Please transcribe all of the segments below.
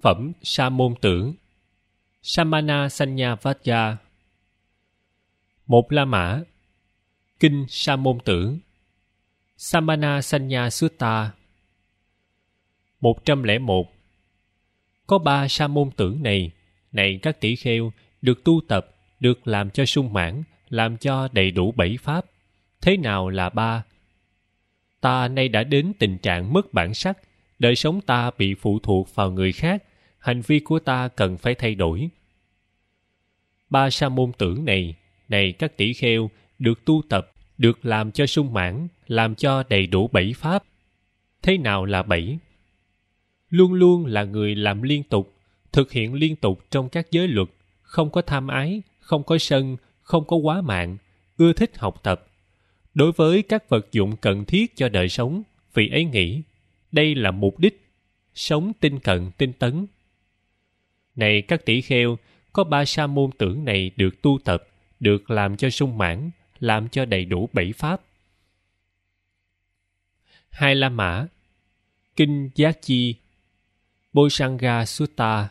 Phẩm Sa môn tưởng. Samana Sanya Vajja. Một La Mã. Kinh Sa môn tưởng. Samana Sanya Sutta. 101. Có 3 sa môn tưởng này các tỷ kheo, được tu tập, được làm cho sung mãn, làm cho đầy đủ 7 pháp. Thế nào là 3? Ta nay đã đến tình trạng mất bản sắc, đời sống ta bị phụ thuộc vào người khác, hành vi của ta cần phải thay đổi. 3 sa môn tưởng này các tỷ kheo, được tu tập, được làm cho sung mãn, làm cho đầy đủ 7 pháp. Thế nào là 7? Luôn luôn là người làm liên tục, thực hiện liên tục trong các giới luật, không có tham ái, không có sân, không có quá mạng, ưa thích học tập. Đối với các vật dụng cần thiết cho đời sống, vị ấy nghĩ, đây là mục đích, sống tinh cận tinh tấn. Này các tỷ kheo, có 3 sa môn tưởng này được tu tập, được làm cho sung mãn, làm cho đầy đủ 7 pháp. 2 La Mã. Kinh Giác Chi. Bodhisanga Sutta.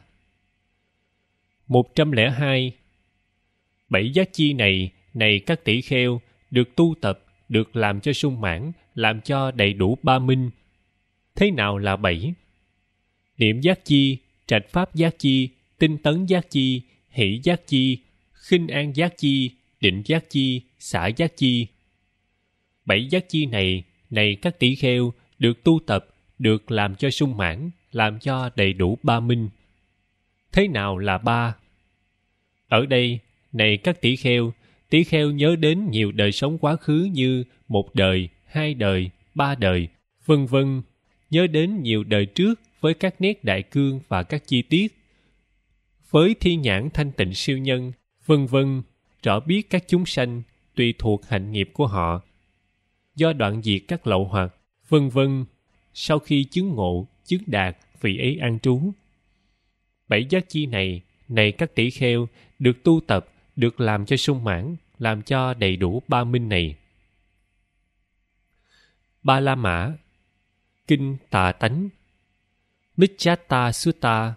102. 7 giác chi này các tỷ kheo, được tu tập, được làm cho sung mãn, làm cho đầy đủ 3 minh. Thế nào là 7? Niệm giác chi, trạch pháp giác chi, tinh tấn giác chi, hỷ giác chi, khinh an giác chi, định giác chi, xả giác chi. 7 giác chi này các tỷ kheo, được tu tập, được làm cho sung mãn, làm cho đầy đủ 3 minh. Thế nào là 3? Ở đây, này các tỷ kheo nhớ đến nhiều đời sống quá khứ như 1 đời, 2 đời, 3 đời, vân vân. Nhớ đến nhiều đời trước với các nét đại cương và các chi tiết. Với thiên nhãn thanh tịnh siêu nhân, vân vân, rõ biết các chúng sanh tùy thuộc hạnh nghiệp của họ. Do đoạn diệt các lậu hoặc, vân vân, sau khi chứng ngộ, chứng đạt, vị ấy an trú. 7 giác chi này các tỷ kheo, được tu tập, được làm cho sung mãn, làm cho đầy đủ 3 minh này. 3 La Mã. Kinh Tà Tánh. Micchata Sutta.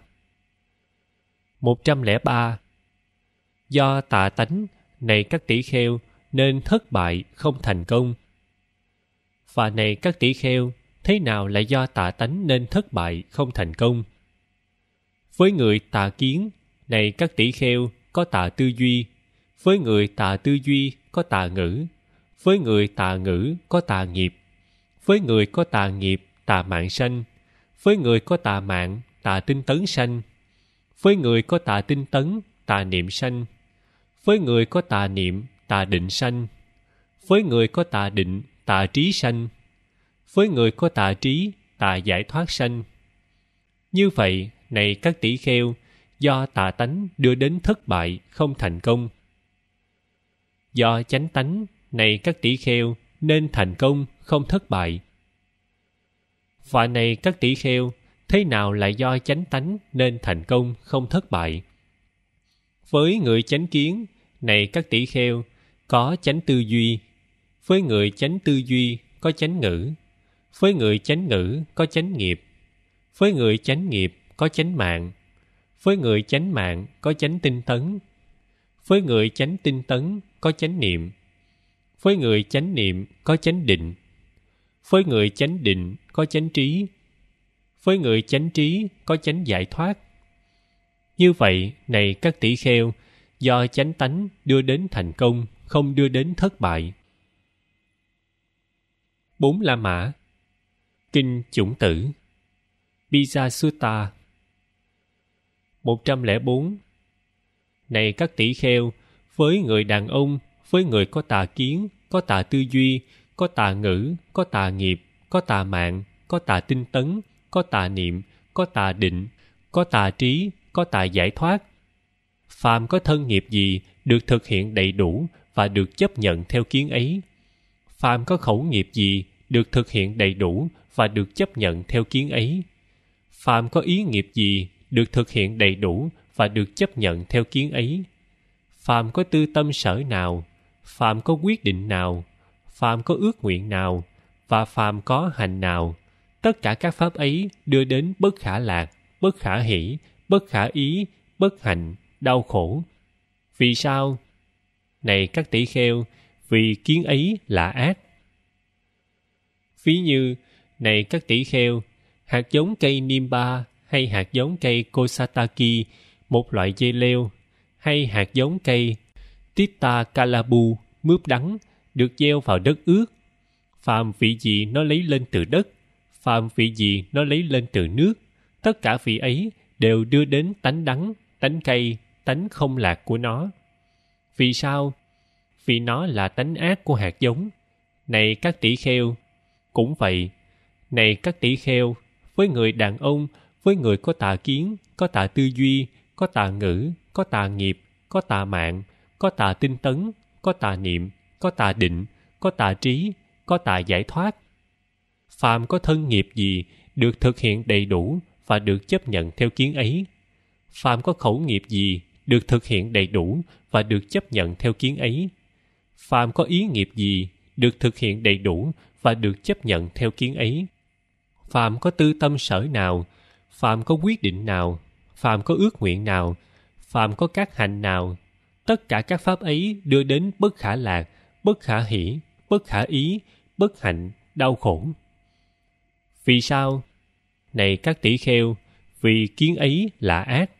103. Do tà tánh này các tỷ kheo, nên thất bại không thành công. Và này các tỷ kheo, thế nào là do tà tánh nên thất bại không thành công? Với người tà kiến, này các tỷ kheo, có tà tư duy. Với người tà tư duy, có tà ngữ. Với người tà ngữ, có tà nghiệp. Với người có tà nghiệp, tà mạng sanh. Với người có tà mạng, tà tinh tấn sanh. Với người có tà tinh tấn, tà niệm sanh. Với người có tà niệm, tà định sanh. Với người có tà định, tà trí sanh. Với người có tà trí, tà giải thoát sanh. Như vậy, này các tỷ kheo, do tà tánh đưa đến thất bại không thành công. Do chánh tánh, này các tỷ kheo, nên thành công không thất bại. Và này các tỷ kheo, thế nào là do chánh tánh nên thành công không thất bại? Với người chánh kiến, này các tỷ kheo, có chánh tư duy. Với người chánh tư duy, có chánh ngữ. Với người chánh ngữ, có chánh nghiệp. Với người chánh nghiệp, có chánh mạng. Với người chánh mạng, có chánh tinh tấn. Với người chánh tinh tấn, có chánh niệm. Với người chánh niệm, có chánh định. Với người chánh định, có chánh trí. Với người chánh trí, có chánh giải thoát. Như vậy, này các tỷ kheo, do chánh tánh đưa đến thành công, không đưa đến thất bại. 4 La Mã. Kinh Chủng Tử. Bija Sutta. 104. Này các tỷ kheo, với người đàn ông, với người có tà kiến, có tà tư duy, có tà ngữ, có tà nghiệp, có tà mạng, có tà tinh tấn, có tà niệm, có tà định, có tà trí, có tà giải thoát. Phàm có thân nghiệp gì được thực hiện đầy đủ và được chấp nhận theo kiến ấy. Phàm có khẩu nghiệp gì được thực hiện đầy đủ và được chấp nhận theo kiến ấy. Phàm có ý nghiệp gì được thực hiện đầy đủ và được chấp nhận theo kiến ấy. Phàm có tư tâm sở nào, phàm có quyết định nào, phàm có ước nguyện nào, và phàm có hành nào, tất cả các pháp ấy đưa đến bất khả lạc, bất khả hỷ, bất khả ý, bất hạnh, đau khổ. Vì sao? Này các tỷ kheo, vì kiến ấy là ác. Ví như, này các tỷ kheo, hạt giống cây Nimba hay hạt giống cây Kosataki, một loại dây leo, hay hạt giống cây Tita Kalabu, mướp đắng, được gieo vào đất ướt. Phàm vị gì nó lấy lên từ đất, phàm vị gì nó lấy lên từ nước, tất cả vị ấy đều đưa đến tánh đắng, tánh cay, tánh không lạc của nó. Vì sao? Vì nó là tánh ác của hạt giống. Này các tỷ kheo, cũng vậy. Này các tỷ kheo, với người đàn ông, với người có tà kiến, có tà tư duy, có tà ngữ, có tà nghiệp, có tà mạng, có tà tinh tấn, có tà niệm, có tà định, có tà trí, có tà giải thoát. Phàm có thân nghiệp gì được thực hiện đầy đủ và được chấp nhận theo kiến ấy. Phàm có khẩu nghiệp gì được thực hiện đầy đủ và được chấp nhận theo kiến ấy. Phàm có ý nghiệp gì được thực hiện đầy đủ và được chấp nhận theo kiến ấy. Phàm có tư tâm sở nào, phàm có quyết định nào, phàm có ước nguyện nào, phàm có các hành nào, tất cả các pháp ấy đưa đến bất khả lạc, bất khả hỷ, bất khả ý, bất hạnh, đau khổ. Vì sao? Này các tỷ kheo, vì kiến ấy là ác.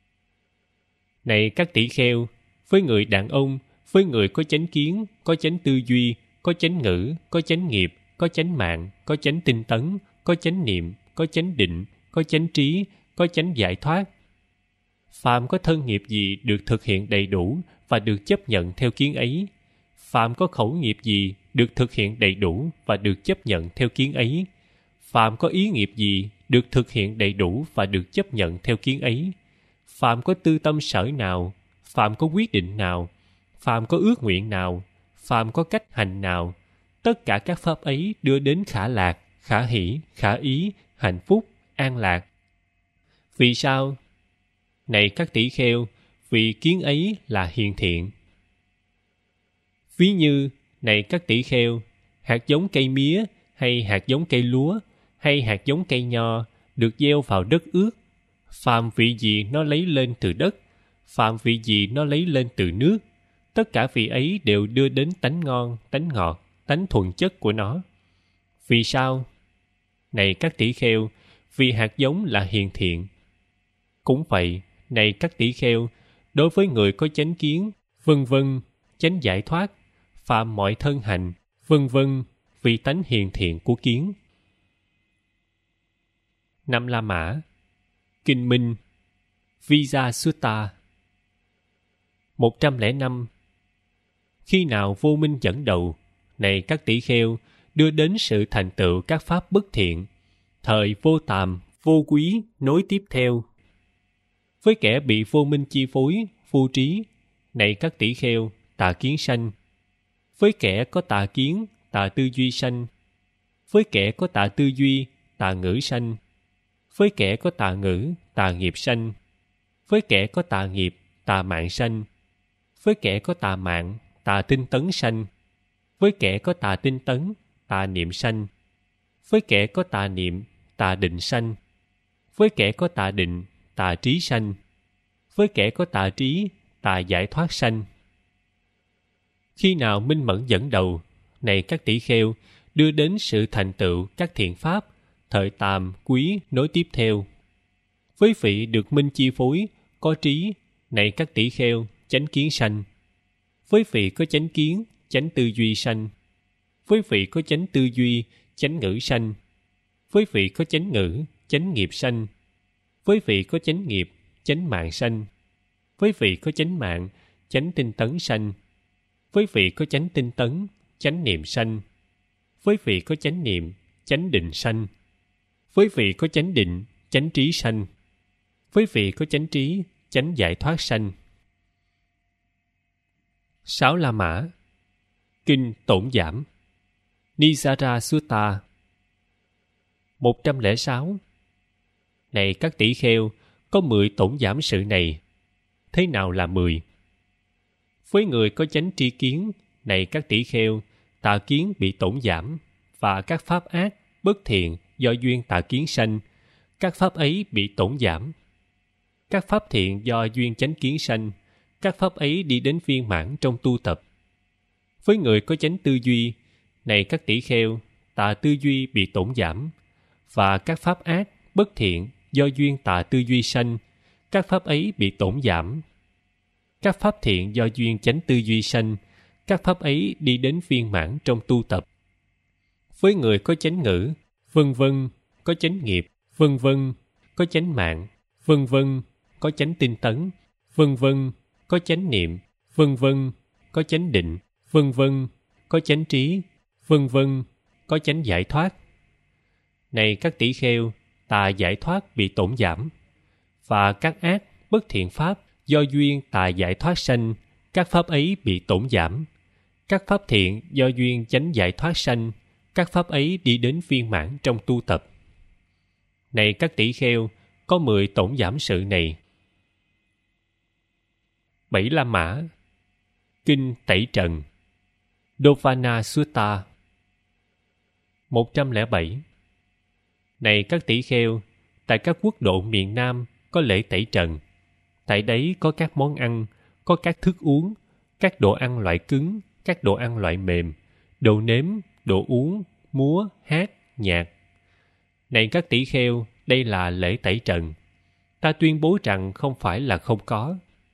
Này các tỷ kheo, với người đàn ông, với người có chánh kiến, có chánh tư duy, có chánh ngữ, có chánh nghiệp, có chánh mạng, có chánh tinh tấn, có chánh niệm, có chánh định, có chánh trí, có chánh giải thoát. Phàm có thân nghiệp gì được thực hiện đầy đủ và được chấp nhận theo kiến ấy. Phàm có khẩu nghiệp gì được thực hiện đầy đủ và được chấp nhận theo kiến ấy. Phàm có ý nghiệp gì được thực hiện đầy đủ và được chấp nhận theo kiến ấy. Phàm có tư tâm sở nào, phàm có quyết định nào, phàm có ước nguyện nào, phàm có cách hành nào, tất cả các pháp ấy đưa đến khả lạc, khả hỷ, khả ý, hạnh phúc, an lạc. Vì sao? Này các tỷ kheo, vì kiến ấy là hiền thiện. Ví như, này các tỷ kheo, hạt giống cây mía, hay hạt giống cây lúa, hay hạt giống cây nho, được gieo vào đất ướt. Phàm vị gì nó lấy lên từ đất, phàm vị gì nó lấy lên từ nước, tất cả vị ấy đều đưa đến tánh ngon, tánh ngọt, tánh thuần chất của nó. Vì sao? Này các tỷ kheo, vì hạt giống là hiền thiện. Cũng vậy, này các tỷ kheo, đối với người có chánh kiến, vân vân, chánh giải thoát, phạm mọi thân hành, vân vân, vì tánh hiền thiện của kiến. Năm La Mã, Kinh Minh, Visa Sutta. 105. Khi nào vô minh dẫn đầu, này các tỷ kheo, đưa đến sự thành tựu các pháp bất thiện, thời vô tàm, vô quý nối tiếp theo. Với kẻ bị vô minh chi phối, vô trí, này các tỷ kheo, tà kiến sanh. Với kẻ có tà kiến, tà tư duy sanh. Với kẻ có tà tư duy, tà ngữ sanh. Với kẻ có tà ngữ, tà nghiệp sanh. Với kẻ có tà nghiệp, tà mạng sanh. Với kẻ có tà mạng, tà tinh tấn sanh. Với kẻ có tà tinh tấn, tà niệm sanh. Với kẻ có tà niệm, tà định sanh. Với kẻ có tà định, tà trí sanh. Với kẻ có tà trí, tà giải thoát sanh. Khi nào minh mẫn dẫn đầu, này các tỷ kheo, đưa đến sự thành tựu các thiện pháp, thời tàm, quý nối tiếp theo. Với vị được minh chi phối, có trí, này các tỷ kheo, chánh kiến sanh. Với vị có chánh kiến, chánh tư duy sanh. Với vị có chánh tư duy, chánh ngữ sanh. Với vị có chánh ngữ, chánh nghiệp sanh. Với vị có chánh nghiệp, chánh mạng sanh. Với vị có chánh mạng, chánh tinh tấn sanh. Với vị có chánh tinh tấn, chánh niệm sanh. Với vị có chánh niệm, chánh định sanh. Với vị có chánh định, chánh trí sanh. Với vị có chánh trí, chánh giải thoát sanh. 6 La Mã, Kinh Tổn Giảm, Nisara Sutta. 106. Này các tỷ kheo, có 10 tổn giảm sự này. Thế nào là 10? Với người có chánh tri kiến, này các tỷ kheo, tà kiến bị tổn giảm, và các pháp ác, bất thiện do duyên tà kiến sanh, các pháp ấy bị tổn giảm. Các pháp thiện do duyên chánh kiến sanh, các pháp ấy đi đến viên mãn trong tu tập. Với người có chánh tư duy, này các tỷ kheo, tà tư duy bị tổn giảm, và các pháp ác, bất thiện do duyên tà tư duy sanh, các pháp ấy bị tổn giảm. Các pháp thiện do duyên chánh tư duy sanh, các pháp ấy đi đến viên mãn trong tu tập. Với người có chánh ngữ, vân vân, có chánh nghiệp, vân vân, có chánh mạng, vân vân, có chánh tinh tấn, vân vân, có chánh niệm, vân vân, có chánh định, vân vân, có chánh trí, vân vân, có chánh giải thoát. Này các tỷ kheo, tà giải thoát bị tổn giảm, và các ác, bất thiện pháp do duyên tà giải thoát sanh, các pháp ấy bị tổn giảm. Các pháp thiện do duyên chánh giải thoát sanh, các pháp ấy đi đến viên mãn trong tu tập. Này các tỷ kheo, có 10 tổn giảm sự này. 7 La Mã. Kinh Tẩy Trần. Dovana Sutta. 107. Này các tỷ kheo, tại các quốc độ miền Nam có lễ tẩy trần. Tại đấy có các món ăn, có các thức uống, các đồ ăn loại cứng, các đồ ăn loại mềm, đồ nếm, đồ uống, múa, hát, nhạc. Này các tỷ kheo, đây là lễ tẩy trần. Ta tuyên bố rằng không phải là không có.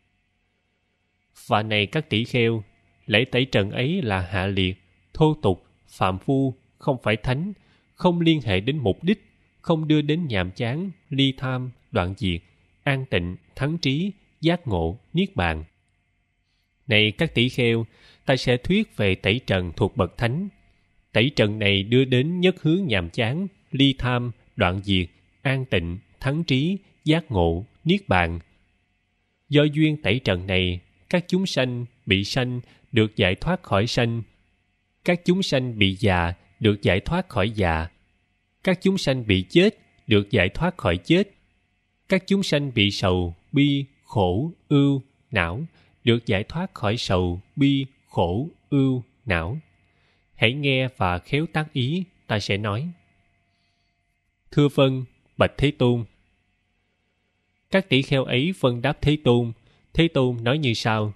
Và này các tỷ kheo, lễ tẩy trần ấy là hạ liệt, thô tục, phạm phu, không phải thánh, không liên hệ đến mục đích, không đưa đến nhàm chán, ly tham, đoạn diệt, an tịnh, thắng trí, giác ngộ, niết bàn. Này các tỷ kheo, ta sẽ thuyết về tẩy trần thuộc bậc thánh. Tẩy trần này đưa đến nhất hướng nhàm chán, ly tham, đoạn diệt, an tịnh, thắng trí, giác ngộ, niết bàn. Do duyên tẩy trần này, các chúng sanh bị sanh được giải thoát khỏi sanh. Các chúng sanh bị già được giải thoát khỏi già. Các chúng sanh bị chết được giải thoát khỏi chết. Các chúng sanh bị sầu, bi, khổ, ưu, não được giải thoát khỏi sầu, bi, khổ, ưu, não. Hãy nghe và khéo tác ý, ta sẽ nói. Thưa vâng, bạch Thế Tôn. Các tỷ kheo ấy vâng đáp Thế Tôn. Thế Tôn nói như sau.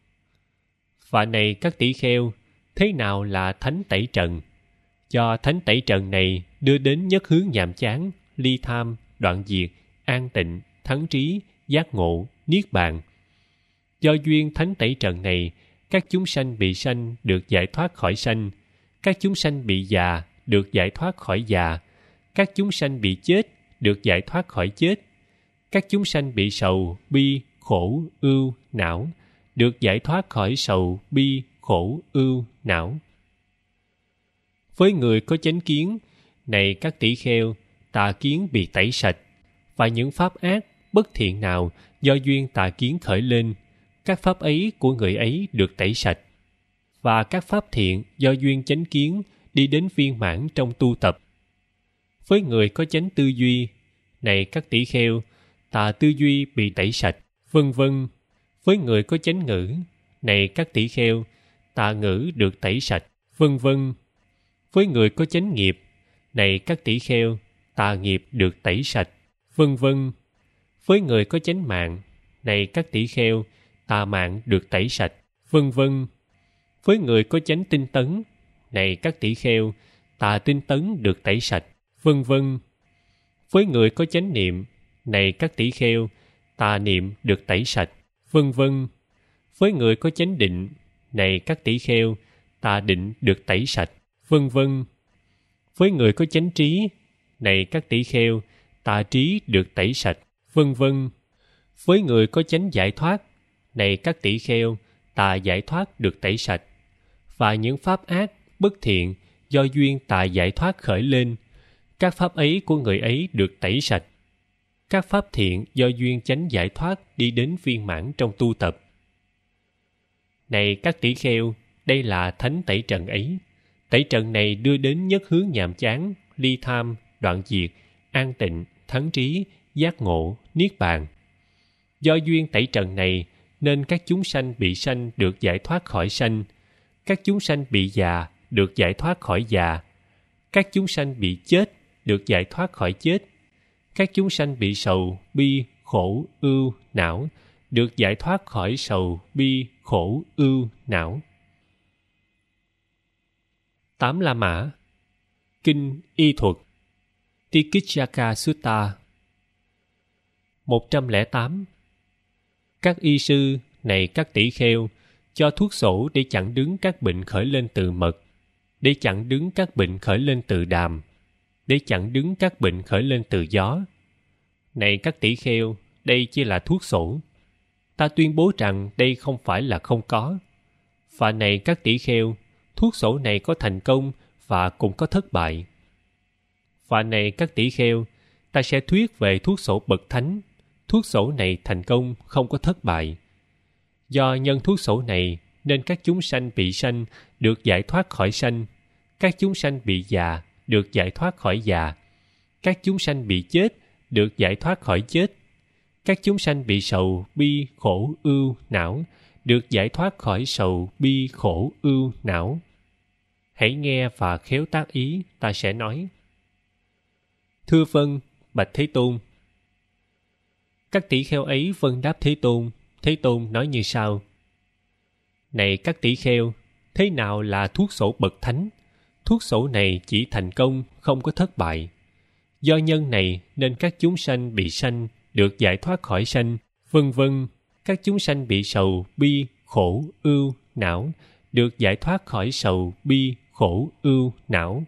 Và này các tỷ kheo, thế nào là thánh tẩy trần? Do thánh tẩy trần này đưa đến nhất hướng nhàm chán, ly tham, đoạn diệt, an tịnh, thắng trí, giác ngộ, niết bàn. Do duyên thánh tẩy trần này, các chúng sanh bị sanh được giải thoát khỏi sanh. Các chúng sanh bị già được giải thoát khỏi già. Các chúng sanh bị chết được giải thoát khỏi chết. Các chúng sanh bị sầu, bi, khổ, ưu, não được giải thoát khỏi sầu, bi, khổ, ưu, não. Với người có chánh kiến, này các tỷ kheo, tà kiến bị tẩy sạch, và những pháp ác, bất thiện nào do duyên tà kiến khởi lên, các pháp ấy của người ấy được tẩy sạch, và các pháp thiện do duyên chánh kiến đi đến viên mãn trong tu tập. Với người có chánh tư duy, này các tỷ kheo, tà tư duy bị tẩy sạch, vân vân. Với người có chánh ngữ, này các tỷ kheo, tà ngữ được tẩy sạch, vân vân. Với người có chánh nghiệp, này các tỷ kheo, tà nghiệp được tẩy sạch, vân vân. Với người có chánh mạng, này các tỷ kheo, tà mạng được tẩy sạch, vân vân. Với người có chánh tinh tấn, này các tỷ kheo, tà tinh tấn được tẩy sạch, vân vân. Với người có chánh niệm, này các tỷ kheo, tà niệm được tẩy sạch, vân vân. Với người có chánh định, này các tỷ kheo, tà định được tẩy sạch, vân vân. Với người có chánh trí, này các tỷ kheo, tà trí được tẩy sạch, vân vân. Với người có chánh giải thoát, này các tỷ kheo, tà giải thoát được tẩy sạch, và những pháp ác, bất thiện do duyên tà giải thoát khởi lên, các pháp ấy của người ấy được tẩy sạch. Các pháp thiện do duyên chánh giải thoát đi đến viên mãn trong tu tập. Này các tỷ kheo, đây là thánh tẩy trần ấy. Tẩy trần này đưa đến nhất hướng nhàm chán, ly tham, đoạn diệt, an tịnh, thắng trí, giác ngộ, niết bàn. Do duyên tẩy trần này, nên các chúng sanh bị sanh được giải thoát khỏi sanh. Các chúng sanh bị già được giải thoát khỏi già. Các chúng sanh bị chết được giải thoát khỏi chết. Các chúng sanh bị sầu, bi, khổ, ưu, não được giải thoát khỏi sầu, bi, khổ, ưu, não. 8 La Mã. Kinh Y Thuật Tikicchaka Sutta. 108. Các y sư, này các tỷ kheo, cho thuốc sổ để chặn đứng các bệnh khởi lên từ mật, để chặn đứng các bệnh khởi lên từ đàm, để chặn đứng các bệnh khởi lên từ gió. Này các tỷ kheo, đây chỉ là thuốc sổ. Ta tuyên bố rằng đây không phải là không có. Và này các tỷ kheo, thuốc sổ này có thành công và cũng có thất bại. Và này các tỷ kheo, ta sẽ thuyết về thuốc sổ bậc thánh. Thuốc sổ này thành công, không có thất bại. Do nhân thuốc sổ này nên các chúng sanh bị sanh được giải thoát khỏi sanh, các chúng sanh bị già được giải thoát khỏi già, các chúng sanh bị chết được giải thoát khỏi chết, các chúng sanh bị sầu, bi, khổ, ưu, não được giải thoát khỏi sầu, bi, khổ, ưu, não. Hãy nghe và khéo tác ý, ta sẽ nói. Thưa vâng, bạch Thế Tôn. Các tỷ kheo ấy vâng đáp Thế Tôn. Thế Tôn nói như sau. Này các tỷ kheo, thế nào là thuốc sổ bậc thánh? Thuốc sổ này chỉ thành công, không có thất bại. Do nhân này nên các chúng sanh bị sanh được giải thoát khỏi sanh, vân vân. Các chúng sanh bị sầu, bi, khổ, ưu, não được giải thoát khỏi sầu, bi, khổ, ưu, não.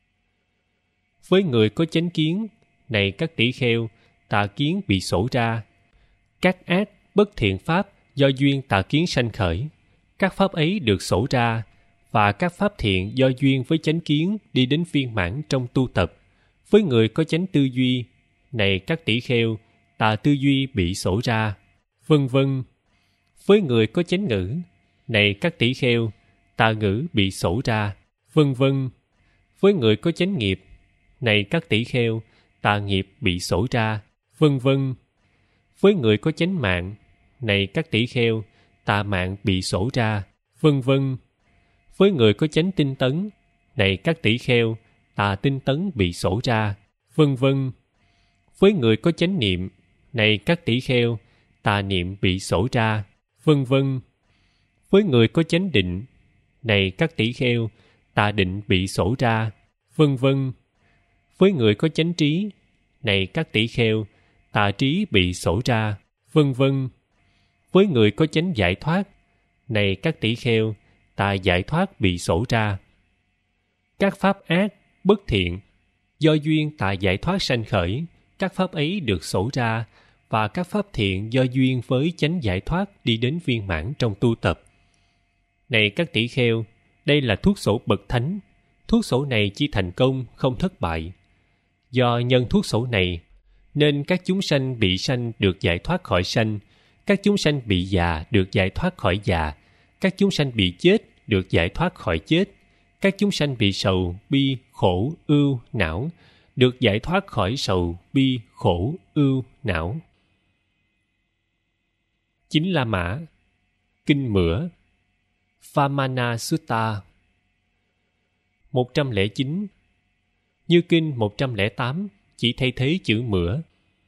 Với người có chánh kiến, này các tỷ kheo, tà kiến bị sổ ra. Các ác, bất thiện pháp do duyên tà kiến sanh khởi, các pháp ấy được sổ ra, và các pháp thiện do duyên với chánh kiến đi đến viên mãn trong tu tập. Với người có chánh tư duy, này các tỷ kheo, tà tư duy bị sổ ra, vân vân. Với người có chánh ngữ, này các tỷ kheo, tà ngữ bị sổ ra, vân vân. Với người có chánh nghiệp, này các tỷ kheo, tà nghiệp bị sổ ra, vân vân. Với người có chánh mạng, này các tỷ kheo, tà mạng bị sổ ra, vân vân. Với người có chánh tinh tấn, này các tỷ kheo, tà tinh tấn bị sổ ra, vân vân. Với người có chánh niệm, này các tỷ kheo, tà niệm bị sổ ra, vân vân. Với người có chánh định, này các tỷ kheo, tà định bị sổ ra, vân vân. Với người có chánh trí, này các tỷ kheo, tà trí bị sổ ra, vân vân. Với người có chánh giải thoát, này các tỷ kheo, tà giải thoát bị sổ ra. Các pháp ác, bất thiện, do duyên tà giải thoát sanh khởi, các pháp ấy được sổ ra, và các pháp thiện do duyên với chánh giải thoát đi đến viên mãn trong tu tập. Này các tỷ kheo, đây là thuốc sổ bậc thánh. Thuốc sổ này chỉ thành công, không thất bại. Do nhân thuốc sổ này, nên các chúng sanh bị sanh được giải thoát khỏi sanh, các chúng sanh bị già được giải thoát khỏi già, các chúng sanh bị chết được giải thoát khỏi chết, các chúng sanh bị sầu, bi, khổ, ưu, não được giải thoát khỏi sầu, bi, khổ, ưu, não. 9 La Mã. Kinh Mửa Phamana Sutta. 109. Như kinh 108 chỉ thay thế chữ mửa.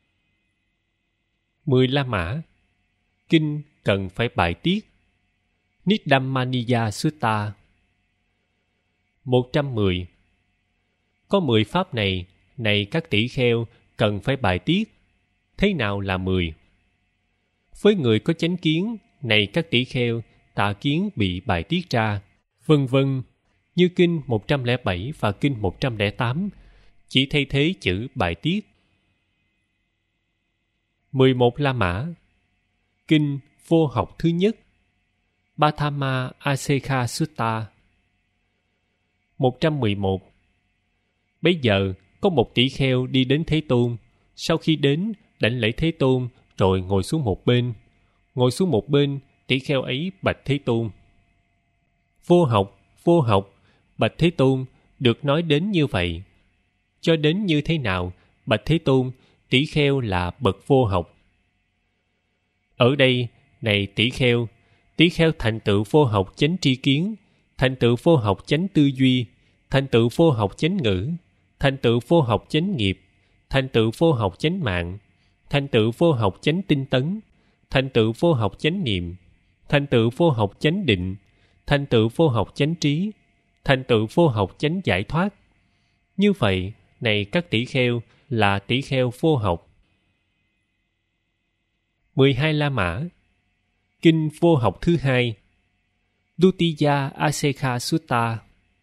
10 La Mã. Kinh cần phải bài tiết. Niddammaniya Sutta. 110. Có 10 pháp này, này các tỷ kheo, cần phải bài tiết. Thế nào là 10? Với người có chánh kiến, này các tỷ kheo, tà kiến bị bài tiết ra, vân vân. Như kinh 107 và kinh 108 chỉ thay thế chữ bài tiết. 11 La Mã. Kinh vô học thứ nhất. Bhatthama Asekha Sutta. 111. Bây giờ có một tỷ kheo đi đến Thế Tôn. Sau khi đến, đảnh lễ Thế Tôn rồi ngồi xuống một bên. Ngồi xuống một bên, tỷ kheo ấy bạch Thế Tôn. Vô học, bạch Thế Tôn, được nói đến như vậy. Cho đến như thế nào, bạch Thế Tôn, tỷ kheo là bậc vô học? Ở đây, này tỷ kheo thành tựu vô học chánh tri kiến, thành tựu vô học chánh tư duy, thành tựu vô học chánh ngữ, thành tựu vô học chánh nghiệp, thành tựu vô học chánh mạng, thành tựu vô học chánh tinh tấn, thành tựu vô học chánh niệm, thành tựu vô học chánh định, thành tựu vô học chánh trí, thành tựu vô học chánh giải thoát. Như vậy, này các tỷ kheo, là tỷ kheo vô học. 12 La Mã. Kinh vô học thứ hai, Dutiya Asekha Sutta.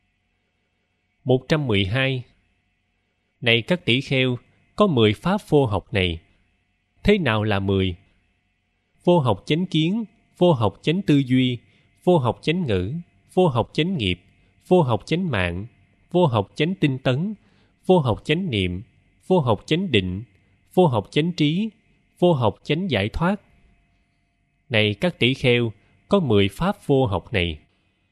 112. Này các tỷ kheo, có 10 pháp vô học này. Thế nào là 10? Vô học chánh kiến, vô học chánh tư duy, vô học chánh ngữ, vô học chánh nghiệp, vô học chánh mạng, vô học chánh tinh tấn, vô học chánh niệm, vô học chánh định, vô học chánh trí, vô học chánh giải thoát. Này các tỷ kheo, có 10 pháp vô học này.